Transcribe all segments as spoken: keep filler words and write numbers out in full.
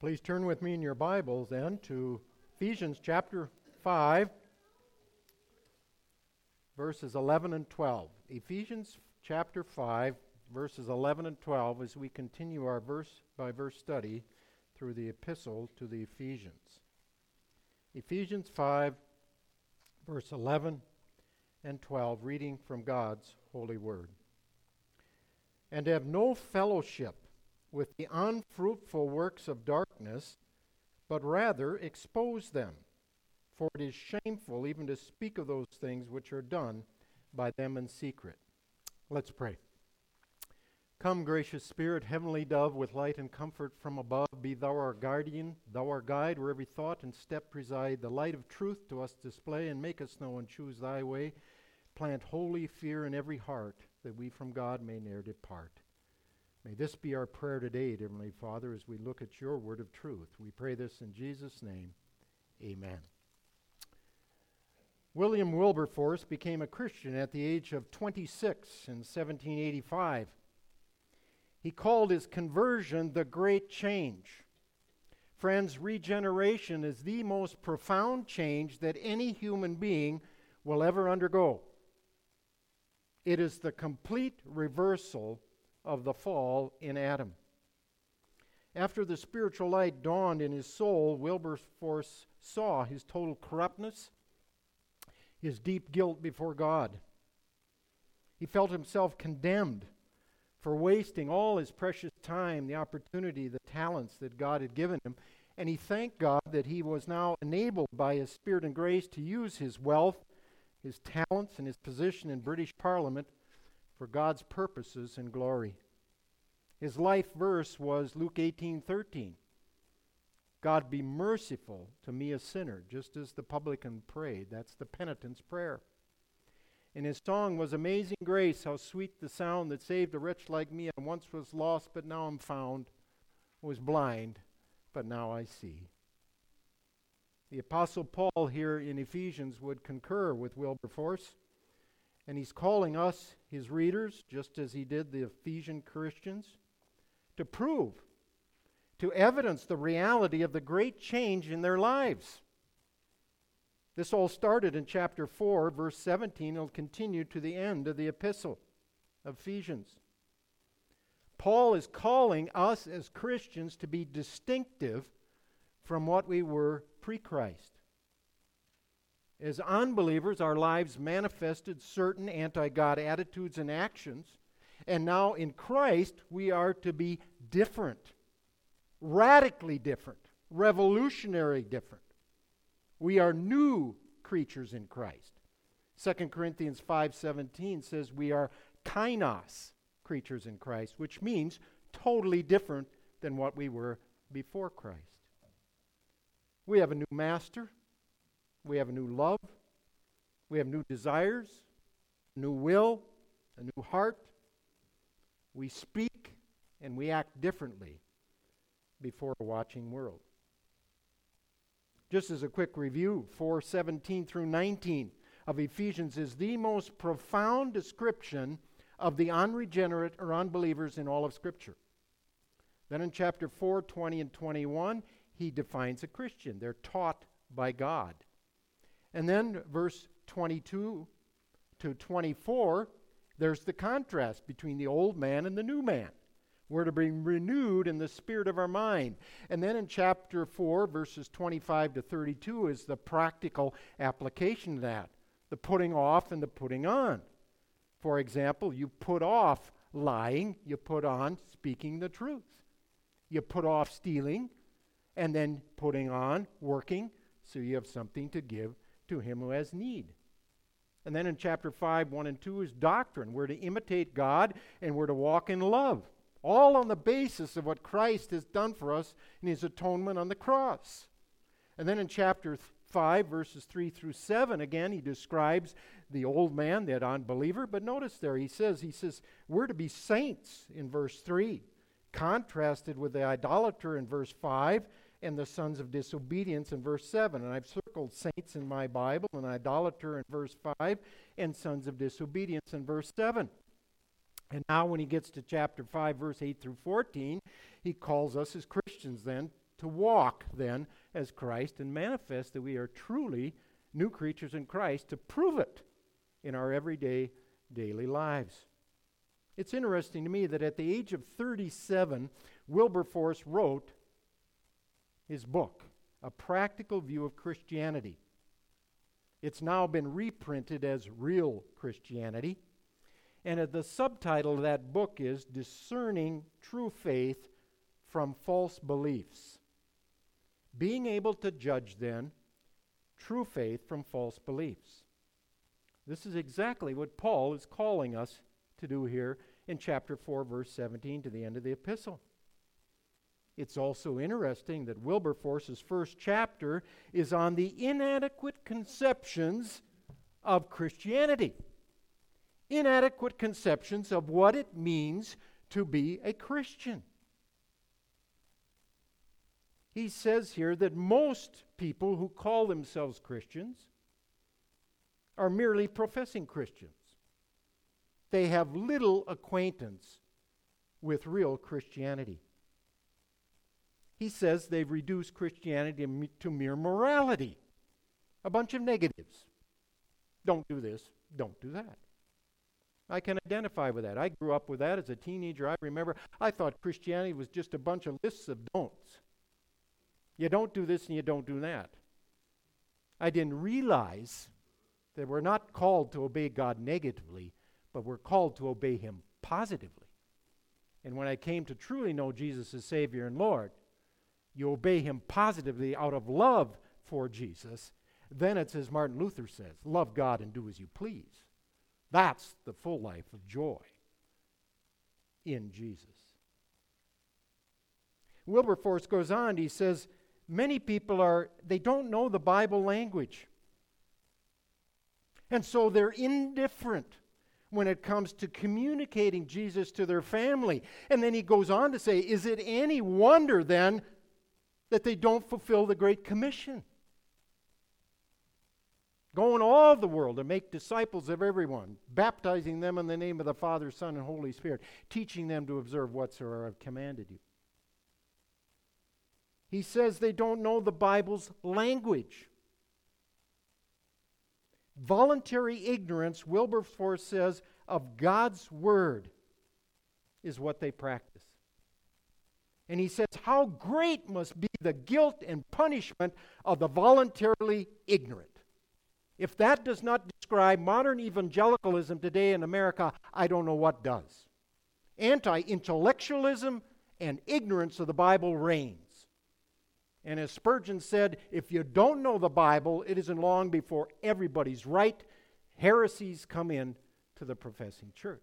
Please turn with me in your Bibles then to Ephesians chapter five, verses eleven and twelve. Ephesians chapter five, verses eleven and twelve, as we continue our verse-by-verse study through the epistle to the Ephesians. Ephesians five, verse eleven and twelve, reading from God's holy word. And have no fellowship with the unfruitful works of darkness, but rather expose them. For it is shameful even to speak of those things which are done by them in secret. Let's pray. Come, gracious Spirit, heavenly dove, with light and comfort from above, be thou our guardian, thou our guide, where every thought and step preside. The light of truth to us display, and make us know and choose thy way. Plant holy fear in every heart, that we from God may ne'er depart. May this be our prayer today, dear Heavenly Father, as we look at your word of truth. We pray this in Jesus' name. Amen. William Wilberforce became a Christian at the age of twenty-six in seventeen eighty-five. He called his conversion the Great Change. Friends, regeneration is the most profound change that any human being will ever undergo. It is the complete reversal of the fall in Adam. After the spiritual light dawned in his soul, Wilberforce saw his total corruptness, his deep guilt before God. He felt himself condemned for wasting all his precious time, the opportunity, the talents that God had given him, and he thanked God that he was now enabled by his Spirit and grace to use his wealth, his talents, and his position in British Parliament for God's purposes and glory. His life verse was Luke eighteen thirteen. God, be merciful to me, a sinner, just as the publican prayed. That's the penitent's prayer. And his song was Amazing Grace, how sweet the sound that saved a wretch like me. I once was lost, but now I'm found. Was blind, but now I see. The Apostle Paul here in Ephesians would concur with Wilberforce. And he's calling us, his readers, just as he did the Ephesian Christians, to prove, to evidence the reality of the great change in their lives. This all started in chapter four, verse seventeen, and will continue to the end of the epistle of Ephesians. Paul is calling us as Christians to be distinctive from what we were pre-Christ. As unbelievers, our lives manifested certain anti-God attitudes and actions, and now in Christ, we are to be different, radically different, revolutionary different. We are new creatures in Christ. Second Corinthians five seventeen says we are kainos creatures in Christ, which means totally different than what we were before Christ. We have a new master. We have a new love. We have new desires, a new will, a new heart. We speak and we act differently before a watching world. Just as a quick review, four seventeen through nineteen of Ephesians is the most profound description of the unregenerate or unbelievers in all of Scripture. Then in chapter four, twenty and twenty-one, he defines a Christian. They're taught by God. And then verse twenty-two to twenty-four, there's the contrast between the old man and the new man. We're to be renewed in the spirit of our mind. And then in chapter four, verses twenty-five to thirty-two is the practical application of that, the putting off and the putting on. For example, you put off lying, you put on speaking the truth. You put off stealing, and then putting on working, so you have something to give to him who has need. And then in chapter five, one and two is doctrine. We're to imitate God and we're to walk in love, all on the basis of what Christ has done for us in his atonement on the cross. And then in chapter five, verses three through seven, again, he describes the old man, that unbeliever. But notice there, he says, he says, we're to be saints in verse three, contrasted with the idolater in verse five, and the sons of disobedience in verse seven. And I've circled saints in my Bible, and idolater in verse five, and sons of disobedience in verse seven. And now when he gets to chapter five, verse eight through fourteen, he calls us as Christians then to walk then as Christ and manifest that we are truly new creatures in Christ, to prove it in our everyday, daily lives. It's interesting to me that at the age of thirty-seven, Wilberforce wrote his book, A Practical View of Christianity. It's now been reprinted as Real Christianity. And uh, the subtitle of that book is Discerning True Faith from False Beliefs. Being able to judge, then, true faith from false beliefs. This is exactly what Paul is calling us to do here in chapter four, verse seventeen, to the end of the epistle. It's also interesting that Wilberforce's first chapter is on the inadequate conceptions of Christianity. Inadequate conceptions of what it means to be a Christian. He says here that most people who call themselves Christians are merely professing Christians. They have little acquaintance with real Christianity. He says they've reduced Christianity to mere morality, a bunch of negatives. Don't do this, don't do that. I can identify with that. I grew up with that as a teenager. I remember I thought Christianity was just a bunch of lists of don'ts. You don't do this and you don't do that. I didn't realize that we're not called to obey God negatively, but we're called to obey Him positively. And when I came to truly know Jesus as Savior and Lord, you obey Him positively out of love for Jesus. Then it's as Martin Luther says, love God and do as you please. That's the full life of joy in Jesus. Wilberforce goes on, he says, many people are, they don't know the Bible language. And so they're indifferent when it comes to communicating Jesus to their family. And then he goes on to say, is it any wonder then that they don't fulfill the Great Commission? Go in all the world and make disciples of everyone, baptizing them in the name of the Father, Son, and Holy Spirit, teaching them to observe whatsoever I've commanded you. He says they don't know the Bible's language. Voluntary ignorance, Wilberforce says, of God's Word is what they practice. And he says, how great must be the guilt and punishment of the voluntarily ignorant. If that does not describe modern evangelicalism today in America, I don't know what does. Anti-intellectualism and ignorance of the Bible reigns. And as Spurgeon said, if you don't know the Bible, it isn't long before everybody's right. Heresies come in to the professing church.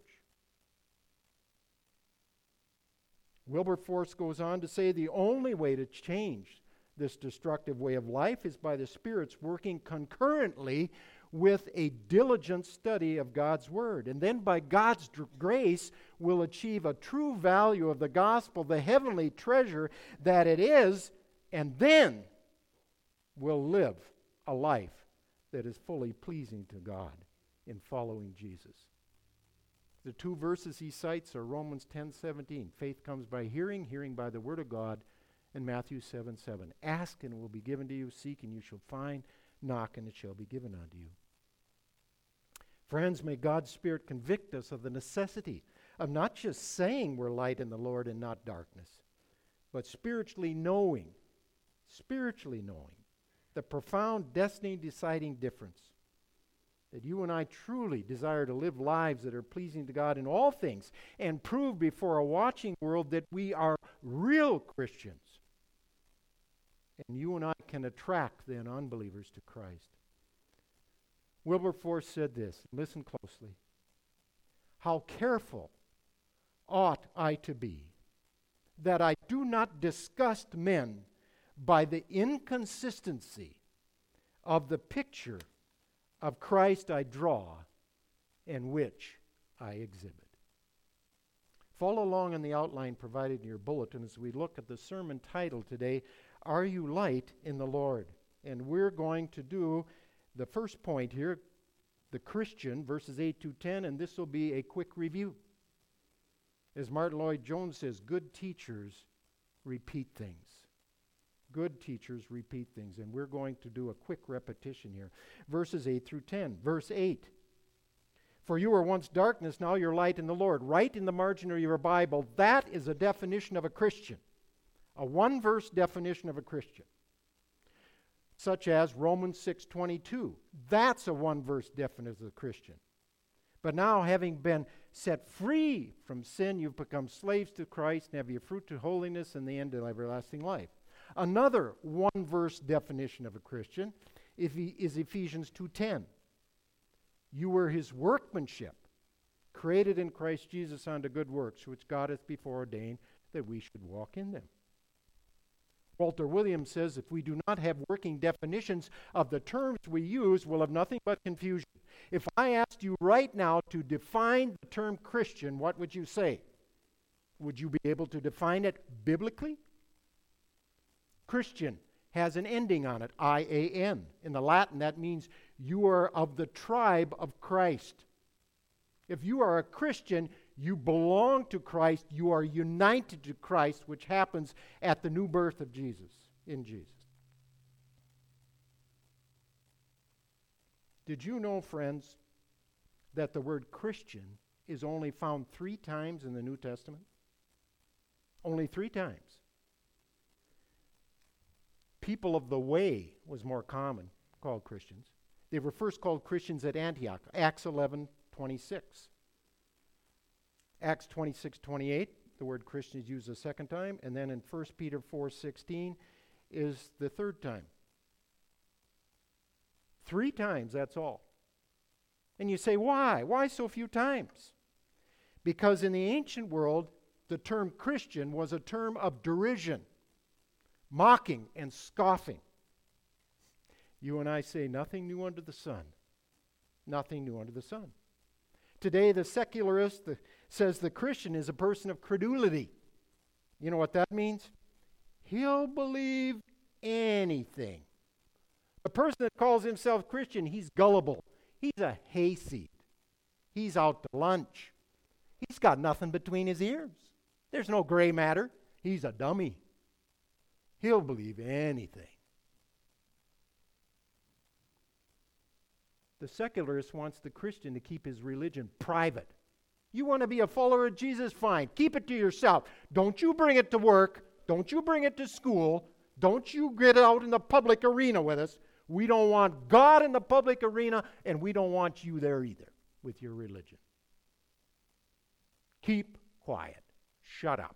Wilberforce goes on to say the only way to change this destructive way of life is by the Spirit's working concurrently with a diligent study of God's Word. And then by God's dr- grace, we'll achieve a true value of the gospel, the heavenly treasure that it is, and then we'll live a life that is fully pleasing to God in following Jesus. The two verses he cites are Romans ten seventeen. Faith comes by hearing, hearing by the Word of God, and Matthew seven seven. Ask and it will be given to you. Seek and you shall find. Knock and it shall be given unto you. Friends, may God's Spirit convict us of the necessity of not just saying we're light in the Lord and not darkness, but spiritually knowing, spiritually knowing the profound destiny-deciding difference that you and I truly desire to live lives that are pleasing to God in all things and prove before a watching world that we are real Christians. And you and I can attract then unbelievers to Christ. Wilberforce said this, listen closely. How careful ought I to be that I do not disgust men by the inconsistency of the picture of Christ I draw and which I exhibit. Follow along in the outline provided in your bulletin as we look at the sermon title today, Are You Light in the Lord? And we're going to do the first point here, the Christian, verses eight to ten, and this will be a quick review. As Martin Lloyd-Jones says, good teachers repeat things. Good teachers repeat things, and we're going to do a quick repetition here. Verses eight through ten. Verse eight. For you were once darkness, now you're light in the Lord. Right in the margin of your Bible, that is a definition of a Christian. A one-verse definition of a Christian. Such as Romans six twenty-two. That's a one-verse definition of a Christian. But now, having been set free from sin, you've become slaves to Christ and have your fruit to holiness and the end of everlasting life. Another one-verse definition of a Christian is Ephesians two ten. You were his workmanship, created in Christ Jesus unto good works, which God hath before ordained that we should walk in them. Walter Williams says, if we do not have working definitions of the terms we use, we'll have nothing but confusion. If I asked you right now to define the term Christian, what would you say? Would you be able to define it biblically? Christian has an ending on it, I A N. In the Latin, that means you are of the tribe of Christ. If you are a Christian, you belong to Christ, you are united to Christ, which happens at the new birth of Jesus, in Jesus. Did you know, friends, that the word Christian is only found three times in the New Testament? Only three times. People of the way was more common, called Christians. They were first called Christians at Antioch, Acts eleven twenty-six. Acts twenty-six twenty-eight, the word Christian is used a second time, and then in First Peter four sixteen is the third time. Three times, that's all. And you say, why? Why so few times? Because in the ancient world, the term Christian was a term of derision, mocking and scoffing. You and I say nothing new under the sun. Nothing new under the sun. Today, the secularist the, says the Christian is a person of credulity. You know what that means? He'll believe anything. A person that calls himself Christian, he's gullible. He's a hayseed. He's out to lunch. He's got nothing between his ears. There's no gray matter. He's a dummy. He'll believe anything. The secularist wants the Christian to keep his religion private. You want to be a follower of Jesus? Fine. Keep it to yourself. Don't you bring it to work. Don't you bring it to school. Don't you get out in the public arena with us. We don't want God in the public arena, and we don't want you there either with your religion. Keep quiet. Shut up.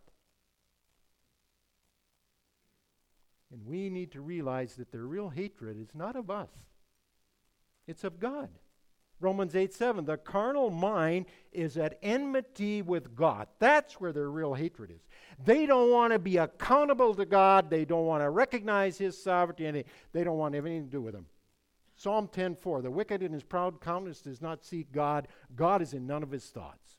And we need to realize that their real hatred is not of us. It's of God. Romans eight seven, the carnal mind is at enmity with God. That's where their real hatred is. They don't want to be accountable to God. They don't want to recognize his sovereignty, and they, they don't want anything to do with him. Psalm ten four, the wicked in his proud countenance does not seek God. God is in none of his thoughts.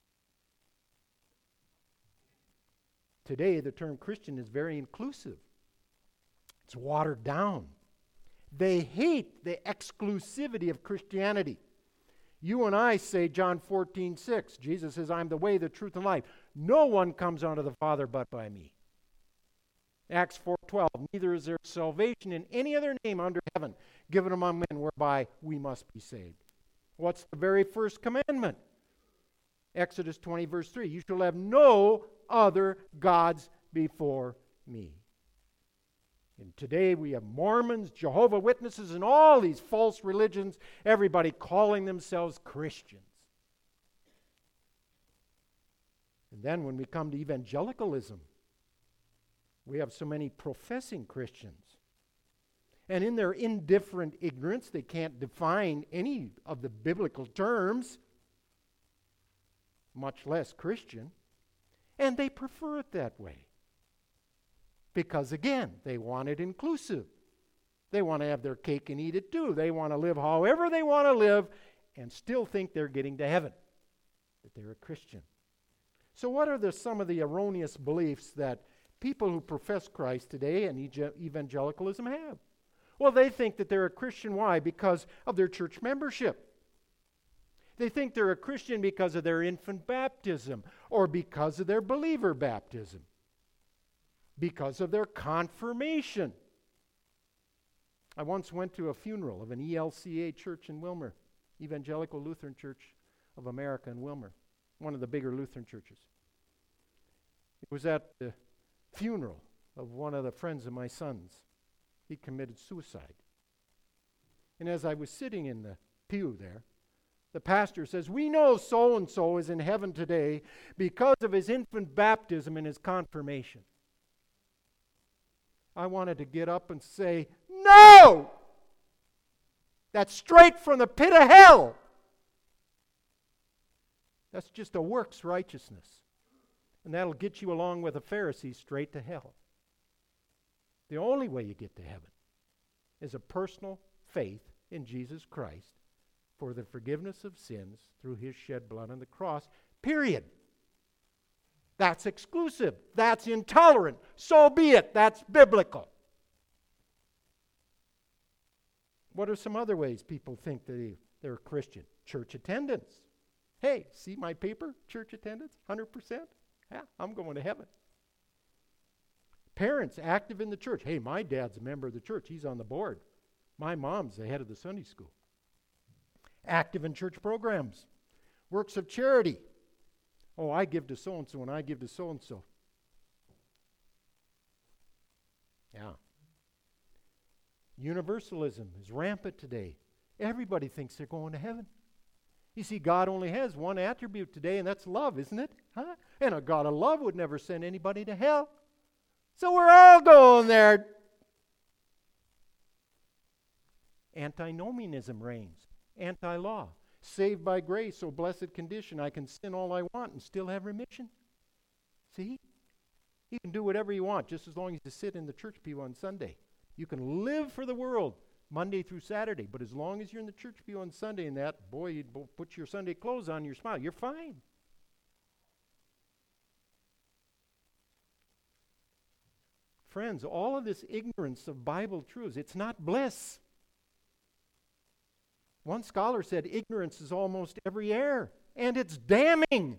Today, the term Christian is very inclusive. It's watered down. They hate the exclusivity of Christianity. You and I say John fourteen six. Jesus says, I'm the way, the truth, and life. No one comes unto the Father but by me. Acts four twelve. Neither is there salvation in any other name under heaven given among men whereby we must be saved. What's the very first commandment? Exodus twenty verse three. You shall have no other gods before me. And today we have Mormons, Jehovah's Witnesses, and all these false religions, everybody calling themselves Christians. And then when we come to evangelicalism, we have so many professing Christians. And in their indifferent ignorance, they can't define any of the biblical terms, much less Christian, and they prefer it that way. Because again, they want it inclusive. They want to have their cake and eat it too. They want to live however they want to live and still think they're getting to heaven, that they're a Christian. So what are the, some of the erroneous beliefs that people who profess Christ today and evangelicalism have? Well, they think that they're a Christian. Why? Because of their church membership. They think they're a Christian because of their infant baptism or because of their believer baptism. because of their confirmation. I once went to a funeral of an E L C A church in Wilmer, Evangelical Lutheran Church of America in Wilmer, one of the bigger Lutheran churches. It was at the funeral of one of the friends of my son's. He committed suicide. And as I was sitting in the pew there, the pastor says, "We know so-and-so is in heaven today because of his infant baptism and his confirmation." I wanted to get up and say, "No! That's straight from the pit of hell. That's just a works righteousness. And that'll get you along with the Pharisees straight to hell." The only way you get to heaven is a personal faith in Jesus Christ for the forgiveness of sins through his shed blood on the cross, period. That's exclusive. That's intolerant. So be it. That's biblical. What are some other ways people think that they're a Christian? Church attendance. Hey, see my paper? Church attendance, one hundred percent? Yeah, I'm going to heaven. Parents active in the church. Hey, my dad's a member of the church. He's on the board. My mom's the head of the Sunday school. Active in church programs. Works of charity. Oh, I give to so-and-so and I give to so-and-so. Yeah. Universalism is rampant today. Everybody thinks they're going to heaven. You see, God only has one attribute today, and that's love, isn't it? Huh? And a God of love would never send anybody to hell. So we're all going there. Antinomianism reigns. Anti-law. Saved by grace, oh blessed condition. I can sin all I want and still have remission. See? You can do whatever you want just as long as you sit in the church pew on Sunday. You can live for the world Monday through Saturday, but as long as you're in the church pew on Sunday and that, boy, you put your Sunday clothes on, your smile, you're fine. Friends, all of this ignorance of Bible truths, it's not bliss. One scholar said ignorance is almost every error, and it's damning.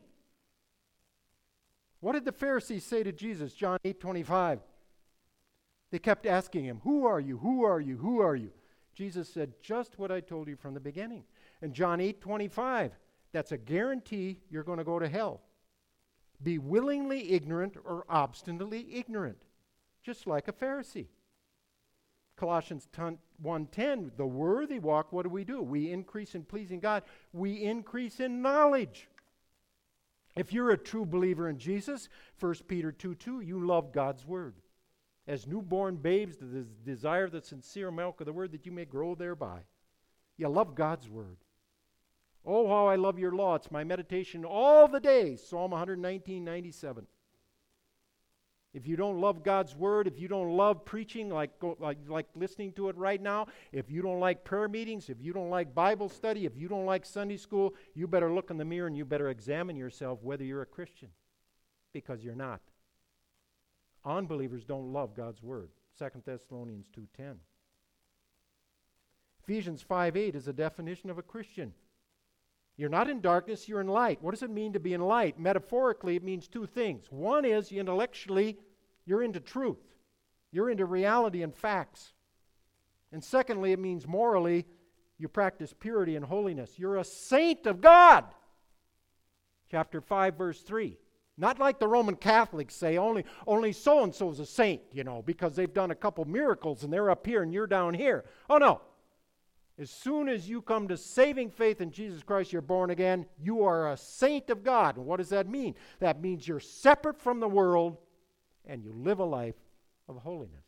What did the Pharisees say to Jesus, John eight twenty-five? They kept asking him, "Who are you? Who are you? Who are you?" Jesus said, "Just what I told you from the beginning." And John eight twenty-five, that's a guarantee you're going to go to hell. Be willingly ignorant or obstinately ignorant, just like a Pharisee. Colossians one ten, the worthy walk, what do we do? We increase in pleasing God. We increase in knowledge. If you're a true believer in Jesus, First Peter two two, you love God's word. As newborn babes, the desire the sincere milk of the word that you may grow thereby. You love God's word. Oh, how I love your law. It's my meditation all the days. Psalm one nineteen ninety-seven. If you don't love God's word, if you don't love preaching like, like, like listening to it right now, if you don't like prayer meetings, if you don't like Bible study, if you don't like Sunday school, you better look in the mirror and you better examine yourself whether you're a Christian, because you're not. Unbelievers don't love God's word. Second Thessalonians two ten. Ephesians five eight is a definition of a Christian. You're not in darkness, you're in light. What does it mean to be in light? Metaphorically, it means two things. One is intellectually, you're into truth. You're into reality and facts. And secondly, it means morally, you practice purity and holiness. You're a saint of God. Chapter five, verse three. Not like the Roman Catholics say, only, only so-and-so is a saint, you know, because they've done a couple miracles and they're up here and you're down here. Oh, no. As soon as you come to saving faith in Jesus Christ, you're born again, you are a saint of God. And what does that mean? That means you're separate from the world and you live a life of holiness.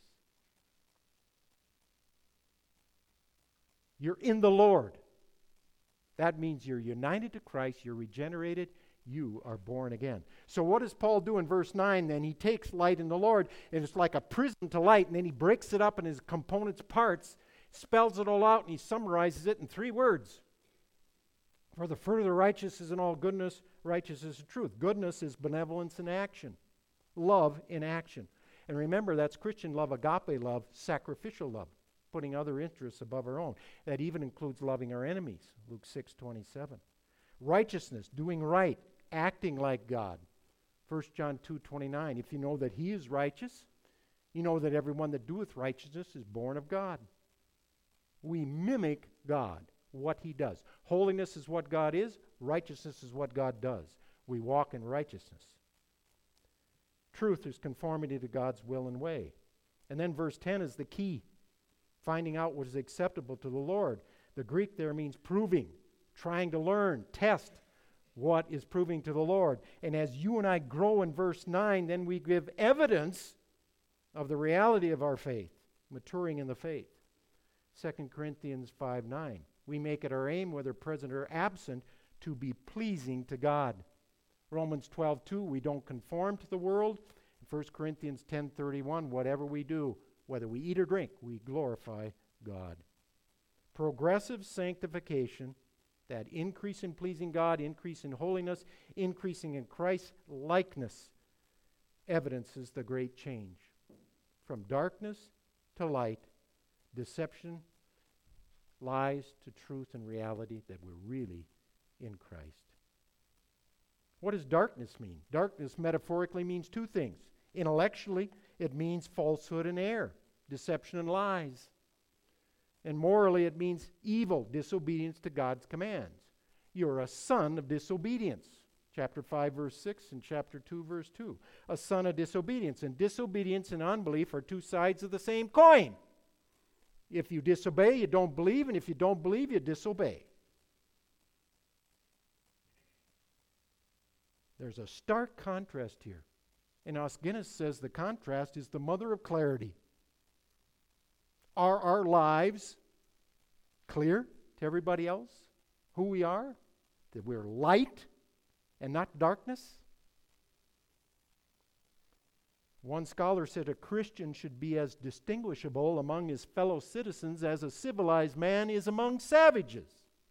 You're in the Lord. That means you're united to Christ, you're regenerated, you are born again. So what does Paul do in verse nine then? He takes light in the Lord, and it's like a prison to light, and then he breaks it up in his components parts, spells it all out, and he summarizes it in three words. For the fruit of the righteous is in all goodness, righteousness and truth. Goodness is benevolence in action. Love in action. And remember, that's Christian love, agape love, sacrificial love, putting other interests above our own. That even includes loving our enemies, Luke six twenty-seven. Righteousness, doing right, acting like God, First John two twenty-nine. If you know that he is righteous, You know that everyone that doeth righteousness is born of God. We mimic God, what he does. Holiness is what God is. Righteousness is what God does. We walk in righteousness. Truth is conformity to God's will and way. And then verse ten is the key. Finding out what is acceptable to the Lord. The Greek there means proving, trying to learn, test what is proving to the Lord. And as you and I grow in verse nine, then we give evidence of the reality of our faith, maturing in the faith. Second Corinthians five nine. We make it our aim, whether present or absent, to be pleasing to God. Romans twelve two, we don't conform to the world. First Corinthians ten thirty-one, whatever we do, whether we eat or drink, we glorify God. Progressive sanctification, that increase in pleasing God, increase in holiness, increasing in Christ's likeness, evidences the great change. From darkness to light, deception, lies to truth and reality, that we're really in Christ. What does darkness mean? Darkness metaphorically means two things. Intellectually, it means falsehood and error, deception and lies. And morally, it means evil, disobedience to God's commands. You're a son of disobedience. Chapter five, verse six, and chapter two, verse two. A son of disobedience. And disobedience and unbelief are two sides of the same coin. If you disobey, you don't believe, and if you don't believe, you disobey. There's a stark contrast here. And Os Guinness says the contrast is the mother of clarity. Are our lives clear to everybody else? Who we are? That we're light and not darkness? One scholar said a Christian should be as distinguishable among his fellow citizens as a civilized man is among savages.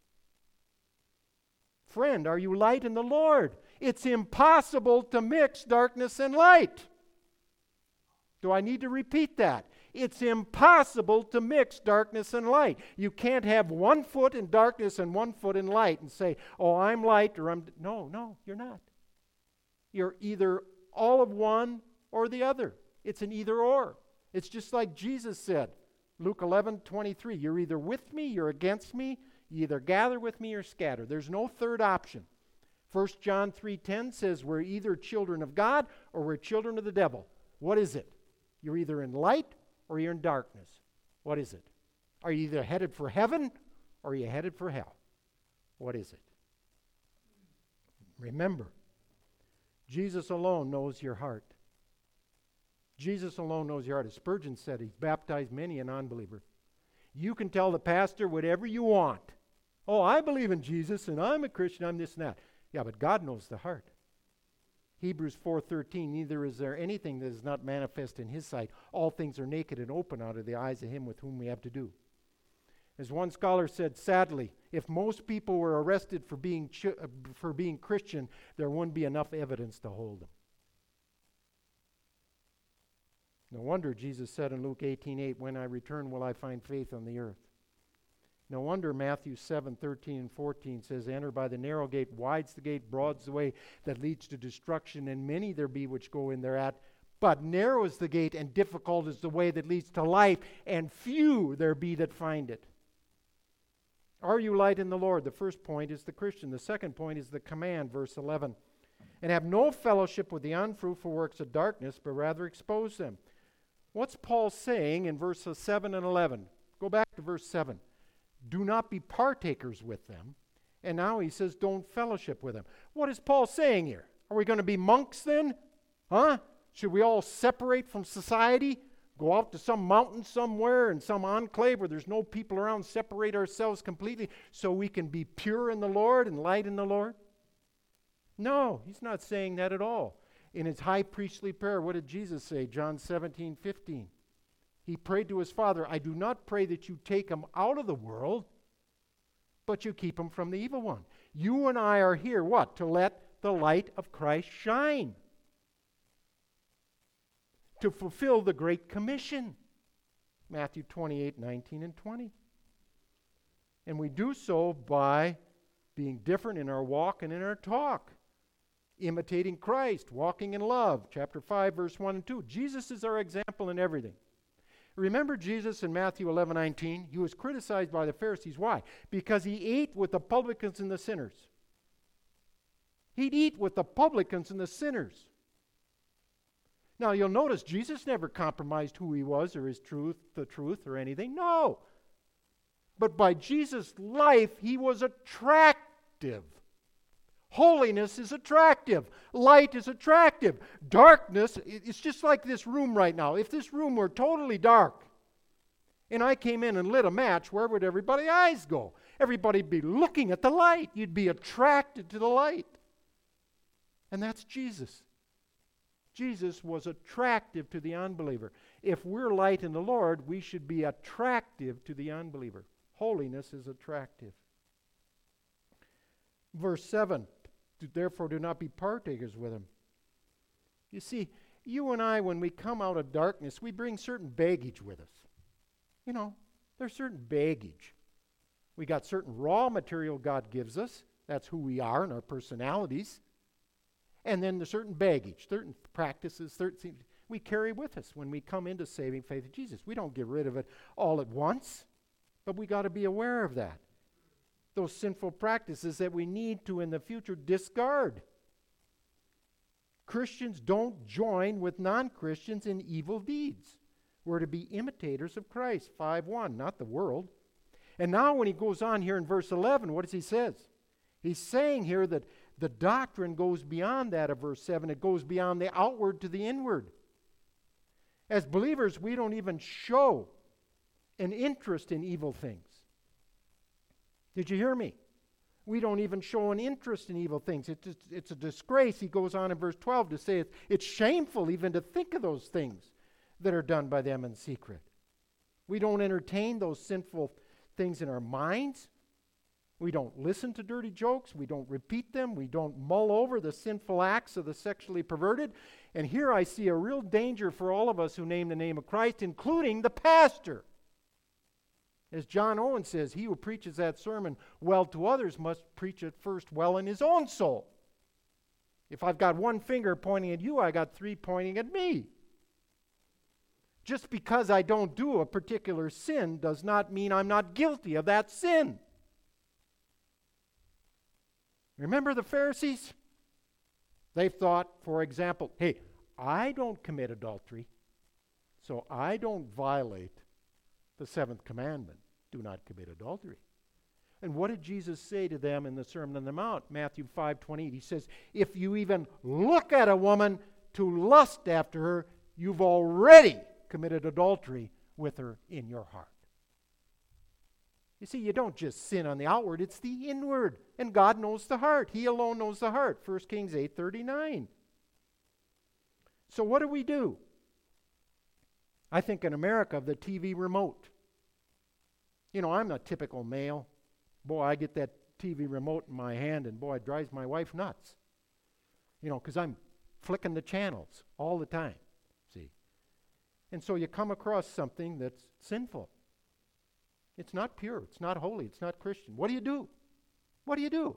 Friend, are you light in the Lord? It's impossible to mix darkness and light. Do I need to repeat that? It's impossible to mix darkness and light. You can't have one foot in darkness and one foot in light and say, oh, I'm light or I'm... D-. No, no, you're not. You're either all of one or the other. It's an either or. It's just like Jesus said, Luke eleven twenty-three, you're either with me, you're against me, you either gather with me or scatter. There's no third option. First John three ten says we're either children of God or we're children of the devil. What is it? You're either in light or you're in darkness. What is it? Are you either headed for heaven or are you headed for hell? What is it? Remember, Jesus alone knows your heart. Jesus alone knows your heart. As Spurgeon said, he's baptized many an unbeliever. You can tell the pastor whatever you want. Oh, I believe in Jesus and I'm a Christian, I'm this and that. Yeah, but God knows the heart. Hebrews four thirteen, neither is there anything that is not manifest in his sight. All things are naked and open out of the eyes of him with whom we have to do. As one scholar said, sadly, if most people were arrested for being ch- uh, for being Christian, there wouldn't be enough evidence to hold them. No wonder Jesus said in Luke eighteen eight, when I return will I find faith on the earth. No wonder Matthew seven thirteen and fourteen says, enter by the narrow gate, wide's the gate, broad's the way that leads to destruction, and many there be which go in thereat. But narrow is the gate, and difficult is the way that leads to life, and few there be that find it. Are you light in the Lord? The first point is the Christian. The second point is the command, verse eleven. And have no fellowship with the unfruitful works of darkness, but rather expose them. What's Paul saying in verses seven and eleven? Go back to verse seven. Do not be partakers with them. And now he says, don't fellowship with them. What is Paul saying here? Are we going to be monks then? Huh? Should we all separate from society? Go out to some mountain somewhere in some enclave where there's no people around, separate ourselves completely so we can be pure in the Lord and light in the Lord? No, he's not saying that at all. In his high priestly prayer, what did Jesus say? John seventeen fifteen. He prayed to his Father, I do not pray that you take him out of the world, but you keep him from the evil one. You and I are here, what? To let the light of Christ shine. To fulfill the Great Commission. Matthew twenty-eight, nineteen and twenty. And we do so by being different in our walk and in our talk. imitating Christ, walking in love, chapter five, verse one and two. Jesus is our example in everything. Remember Jesus in Matthew eleven nineteen? He was criticized by the Pharisees. Why? Because he ate with the publicans and the sinners. He'd eat with the publicans and the sinners. Now you'll notice Jesus never compromised who he was or his truth, the truth or anything. No. But by Jesus' life, he was attractive. Holiness is attractive. Light is attractive. Darkness, it's just like this room right now. If this room were totally dark and I came in and lit a match, where would everybody's eyes go? Everybody'd be looking at the light. You'd be attracted to the light. And that's Jesus. Jesus was attractive to the unbeliever. If we're light in the Lord, we should be attractive to the unbeliever. Holiness is attractive. Verse seven, therefore do not be partakers with him. You see, you and I, when we come out of darkness, we bring certain baggage with us. You know, there's certain baggage. We got certain raw material God gives us. That's who we are and our personalities. And then there's certain baggage, certain practices, certain things we carry with us when we come into saving faith in Jesus. We don't get rid of it all at once, but we got to be aware of that. Those sinful practices that we need to in the future discard. Christians don't join with non-Christians in evil deeds. We're to be imitators of Christ, five one, not the world. And now when he goes on here in verse eleven, what does he say? He's saying here that the doctrine goes beyond that of verse seven. It goes beyond the outward to the inward. As believers, we don't even show an interest in evil things. Did you hear me? We don't even show an interest in evil things. It's, it's, it's a disgrace. He goes on in verse twelve to say it's, it's shameful even to think of those things that are done by them in secret. We don't entertain those sinful things in our minds. We don't listen to dirty jokes. We don't repeat them. We don't mull over the sinful acts of the sexually perverted. And here I see a real danger for all of us who name the name of Christ, including the pastor. As John Owen says, he who preaches that sermon well to others must preach it first well in his own soul. If I've got one finger pointing at you, I got three pointing at me. Just because I don't do a particular sin does not mean I'm not guilty of that sin. Remember the Pharisees? They thought, for example, hey, I don't commit adultery, so I don't violate the seventh commandment. Do not commit adultery. And what did Jesus say to them in the Sermon on the Mount? Matthew five twenty-eight. He says, if you even look at a woman to lust after her, you've already committed adultery with her in your heart. You see, you don't just sin on the outward, it's the inward. And God knows the heart. He alone knows the heart. First Kings eight thirty-nine. So what do we do? I think in America of the T V remote. You know, I'm a typical male. Boy, I get that T V remote in my hand and boy, it drives my wife nuts. You know, because I'm flicking the channels all the time. See? And so you come across something that's sinful. It's not pure. It's not holy. It's not Christian. What do you do? What do you do?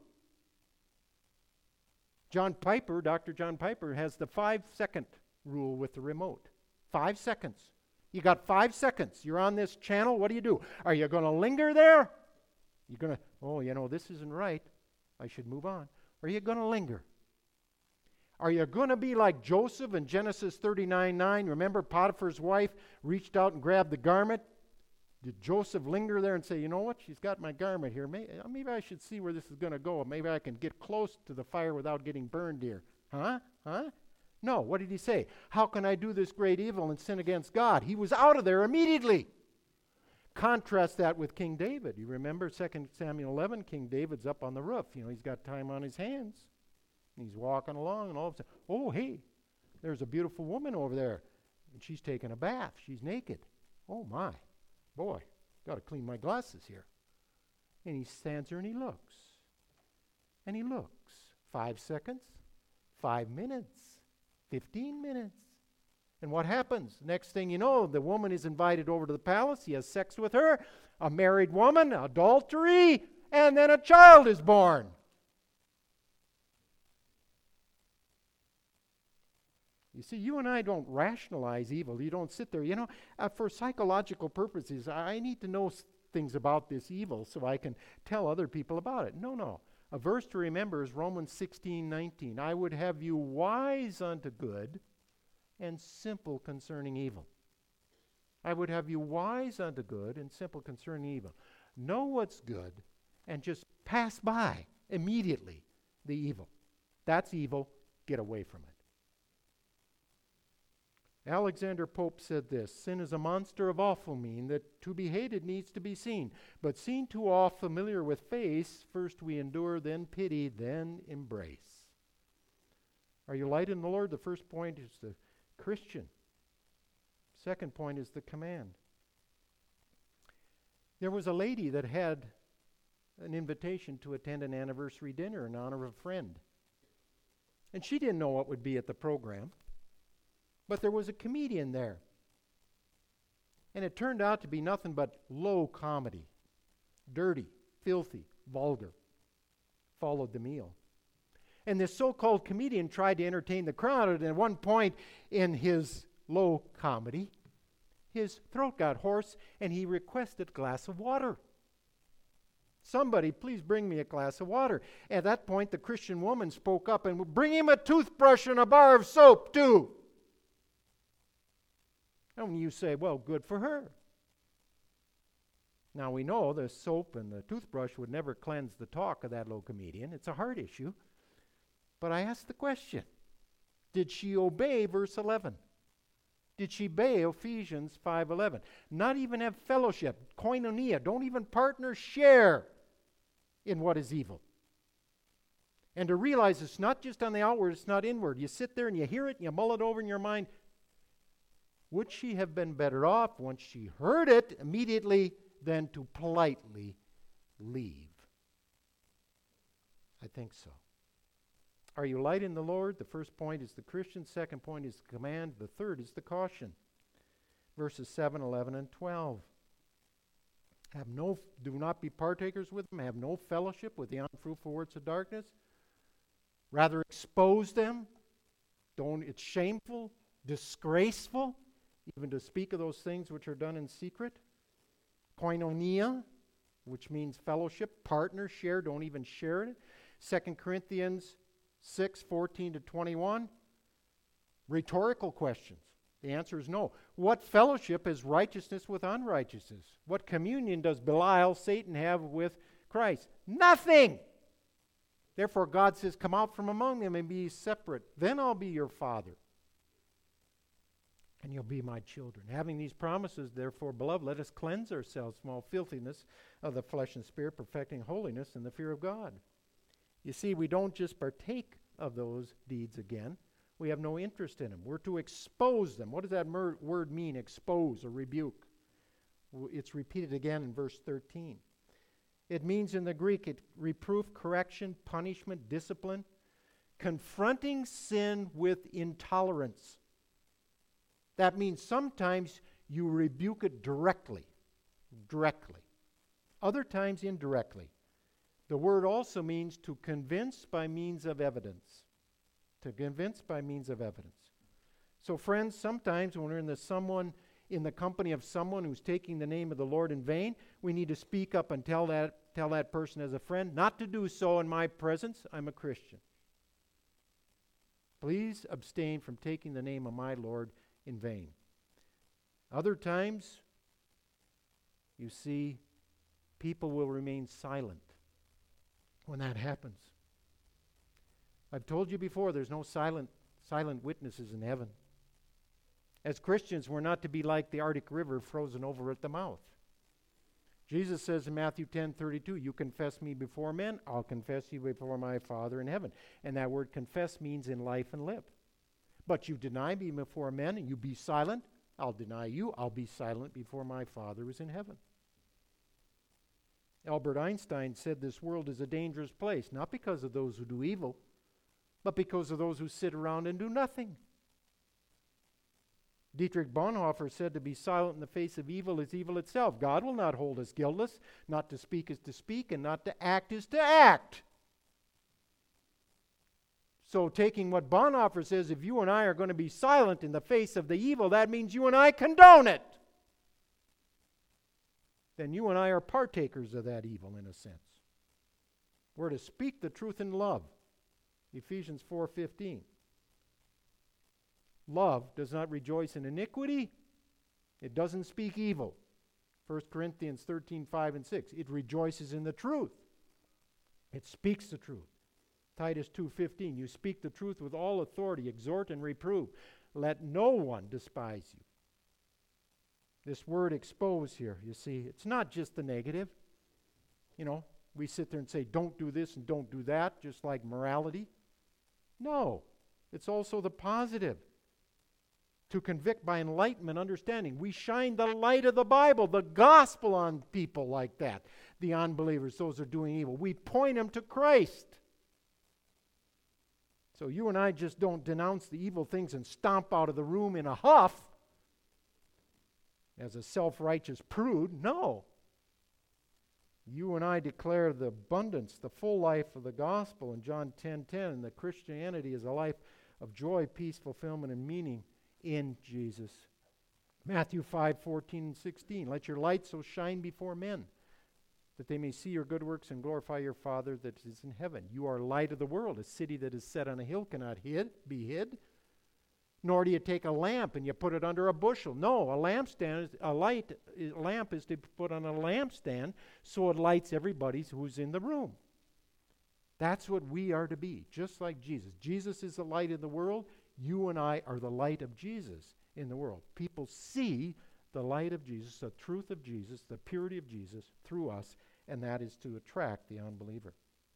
John Piper, Doctor John Piper, has the five-second rule with the remote. Five seconds. You got five seconds. You're on this channel. What do you do? Are you going to linger there? You're going to, oh, you know, this isn't right. I should move on. Or are you going to linger? Are you going to be like Joseph in Genesis thirty-nine nine? Remember Potiphar's wife reached out and grabbed the garment? Did Joseph linger there and say, you know what, she's got my garment here. Maybe, maybe I should see where this is going to go. Maybe I can get close to the fire without getting burned here. Huh? Huh? No, what did he say? How can I do this great evil and sin against God? He was out of there immediately. Contrast that with King David. You remember Second Samuel eleven, King David's up on the roof. You know, he's got time on his hands. He's walking along and all of a sudden, oh, hey, there's a beautiful woman over there. And she's taking a bath. She's naked. Oh, my. Boy, got to clean my glasses here. And he stands there and he looks. And he looks. Five seconds, five minutes, fifteen minutes. And what happens? Next thing you know, the woman is invited over to the palace. He has sex with her. A married woman, adultery, and then a child is born. You see, you and I don't rationalize evil. You don't sit there, you know, uh, for psychological purposes, I need to know s- things about this evil so I can tell other people about it. No, no. A verse to remember is Romans sixteen nineteen. I would have you wise unto good and simple concerning evil. I would have you wise unto good and simple concerning evil. Know what's good and just pass by immediately the evil. That's evil. Get away from it. Alexander Pope said this: sin is a monster of awful mien that to be hated needs to be seen. But seen too oft familiar with face, first we endure, then pity, then embrace. Are you light in the Lord? The first point is the Christian. Second point is the command. There was a lady that had an invitation to attend an anniversary dinner in honor of a friend. And she didn't know what would be at the program. But there was a comedian there. And it turned out to be nothing but low comedy. Dirty, filthy, vulgar. Followed the meal. And this so-called comedian tried to entertain the crowd, and at one point in his low comedy, his throat got hoarse, and he requested a glass of water. Somebody, please bring me a glass of water. At that point, the Christian woman spoke up and bring him a toothbrush and a bar of soap, too. And you say, well, good for her. Now we know the soap and the toothbrush would never cleanse the talk of that low comedian. It's a heart issue. But I ask the question, did she obey verse eleven? Did she obey Ephesians five eleven? Not even have fellowship, koinonia, don't even partner, share in what is evil. And to realize it's not just on the outward, it's not inward. You sit there and you hear it and you mull it over in your mind. Would she have been better off once she heard it immediately than to politely leave? I think so. Are you light in the Lord? The first point is the Christian. Second point is the command. The third is the caution. Verses seven, eleven, and twelve. Have no, do not be partakers with them. Have no fellowship with the unfruitful works of darkness. Rather expose them. Don't. It's shameful, disgraceful, even to speak of those things which are done in secret. Koinonia, which means fellowship, partner, share. Don't even share it. Second Corinthians six, fourteen to twenty-one. Rhetorical questions. The answer is no. What fellowship is righteousness with unrighteousness? What communion does Belial, Satan, have with Christ? Nothing! Therefore God says, come out from among them and be separate. Then I'll be your Father, and you'll be my children. Having these promises, therefore, beloved, let us cleanse ourselves from all filthiness of the flesh and spirit, perfecting holiness in the fear of God. You see, we don't just partake of those deeds again. We have no interest in them. We're to expose them. What does that mer- word mean, expose or rebuke? W- It's repeated again in verse thirteen. It means in the Greek, it reproof, correction, punishment, discipline, confronting sin with intolerance. That means sometimes you rebuke it directly, directly. Other times indirectly. The word also means to convince by means of evidence. To convince by means of evidence. So friends, sometimes when we're in the someone in the company of someone who's taking the name of the Lord in vain, we need to speak up and tell that tell that person as a friend not to do so in my presence. I'm a Christian. Please abstain from taking the name of my Lord in vain. Other times, you see, people will remain silent when that happens. I've told you before, there's no silent silent witnesses in heaven. As Christians, we're not to be like the Arctic River frozen over at the mouth. Jesus says in Matthew ten thirty-two, you confess me before men, I'll confess you before my Father in heaven. And that word confess means in life and lip. But you deny me before men and you be silent, I'll deny you, I'll be silent before my Father who is in heaven. Albert Einstein said this world is a dangerous place, not because of those who do evil, but because of those who sit around and do nothing. Dietrich Bonhoeffer said to be silent in the face of evil is evil itself. God will not hold us guiltless. Not to speak is to speak, and not to act is to act. So taking what Bonhoeffer says, if you and I are going to be silent in the face of the evil, that means you and I condone it. Then you and I are partakers of that evil in a sense. We're to speak the truth in love. Ephesians four fifteen. Love does not rejoice in iniquity. It doesn't speak evil. First Corinthians thirteen five and six. It rejoices in the truth. It speaks the truth. Titus two fifteen. You speak the truth with all authority. Exhort and reprove. Let no one despise you. This word expose here, you see, it's not just the negative. You know, we sit there and say, don't do this and don't do that, just like morality. No, it's also the positive. To convict by enlightenment, understanding. We shine the light of the Bible, the gospel on people like that. The unbelievers, those who are doing evil. We point them to Christ. So you and I just don't denounce the evil things and stomp out of the room in a huff as a self-righteous prude. No. You and I declare the abundance, the full life of the gospel in John ten ten, and that Christianity is a life of joy, peace, fulfillment, and meaning in Jesus. Matthew five fourteen and sixteen. Let your light so shine before men that they may see your good works and glorify your Father that is in heaven. You are light of the world. A city that is set on a hill cannot hid, be hid. Nor do you take a lamp and you put it under a bushel. No, a lampstand, is, a light a lamp is to be put on a lampstand so it lights everybody who's in the room. That's what we are to be, just like Jesus. Jesus is the light in the world. You and I are the light of Jesus in the world. People see the light of Jesus, the truth of Jesus, the purity of Jesus through us, and that is to attract the unbeliever.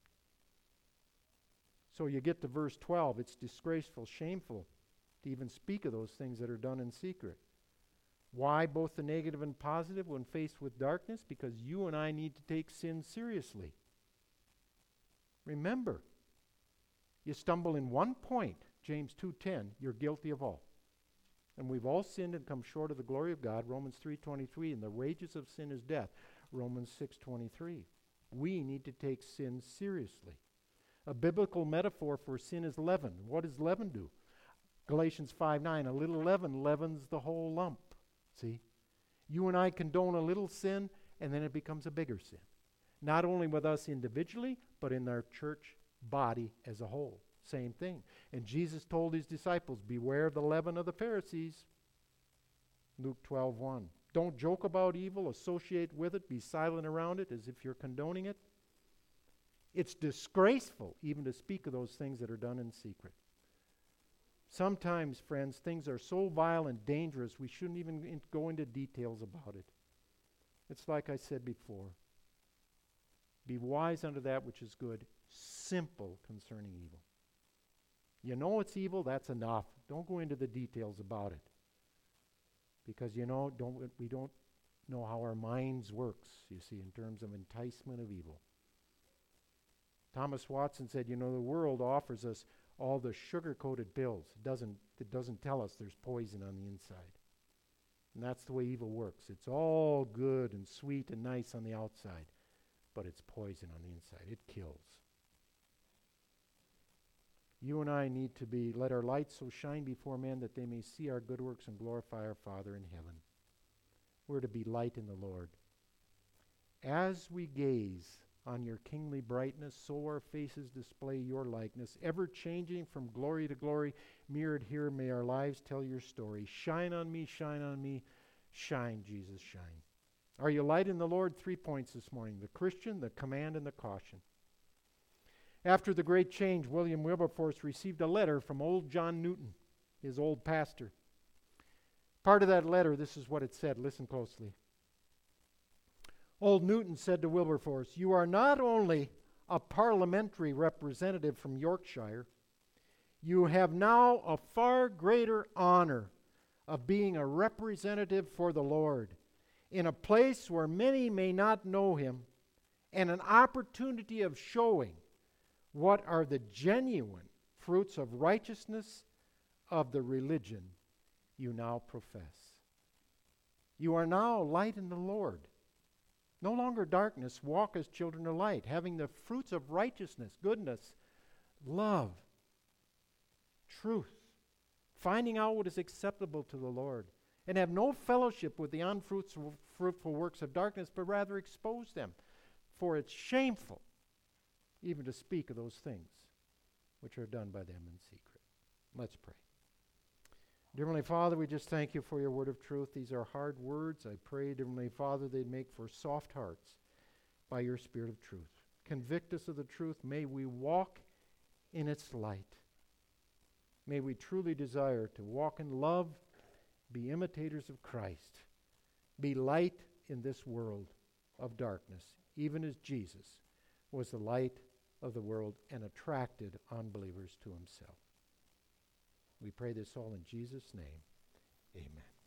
So you get to verse twelve. It's disgraceful, shameful to even speak of those things that are done in secret. Why both the negative and positive when faced with darkness? Because you and I need to take sin seriously. Remember, you stumble in one point, James two ten, you're guilty of all. And we've all sinned and come short of the glory of God, Romans three twenty-three, and the wages of sin is death, Romans six twenty-three. We need to take sin seriously. A biblical metaphor for sin is leaven. What does leaven do? Galatians five nine, a little leaven leavens the whole lump. See? You and I condone a little sin, and then it becomes a bigger sin. Not only with us individually, but in our church body as a whole. Same thing. And Jesus told his disciples, beware of the leaven of the Pharisees. Luke twelve one. Don't joke about evil, associate with it, be silent around it as if you're condoning it. It's disgraceful even to speak of those things that are done in secret. Sometimes, friends, things are so vile and dangerous we shouldn't even in- go into details about it. It's like I said before. Be wise unto that which is good, simple concerning evil. You know it's evil, that's enough. Don't go into the details about it. Because, you know, don't we don't know how our minds works, you see, in terms of enticement of evil. Thomas Watson said, you know, the world offers us all the sugar-coated pills. It doesn't, it doesn't tell us there's poison on the inside. And that's the way evil works. It's all good and sweet and nice on the outside, but it's poison on the inside. It kills. You and I need to be, let our light so shine before men that they may see our good works and glorify our Father in heaven. We're to be light in the Lord. As we gaze on your kingly brightness, so our faces display your likeness, ever changing from glory to glory, mirrored here, may our lives tell your story. Shine on me, shine on me, shine, Jesus, shine. Are you light in the Lord? Three points this morning: the Christian, the command, and the caution. After the great change, William Wilberforce received a letter from old John Newton, his old pastor. Part of that letter, this is what it said. Listen closely. Old Newton said to Wilberforce, you are not only a parliamentary representative from Yorkshire, you have now a far greater honor of being a representative for the Lord in a place where many may not know him, and an opportunity of showing what are the genuine fruits of righteousness of the religion you now profess. You are now light in the Lord. No longer darkness. Walk as children of light, having the fruits of righteousness, goodness, love, truth, finding out what is acceptable to the Lord, and have no fellowship with the unfruitful fruitful works of darkness, but rather expose them. For it's shameful even to speak of those things which are done by them in secret. Let's pray. Dear Heavenly Father, we just thank you for your word of truth. These are hard words. I pray, dear Heavenly Father, they'd make for soft hearts by your Spirit of truth. Convict us of the truth. May we walk in its light. May we truly desire to walk in love, be imitators of Christ, be light in this world of darkness, even as Jesus was the light of the world and attracted unbelievers to himself. We pray this all in Jesus' name. Amen.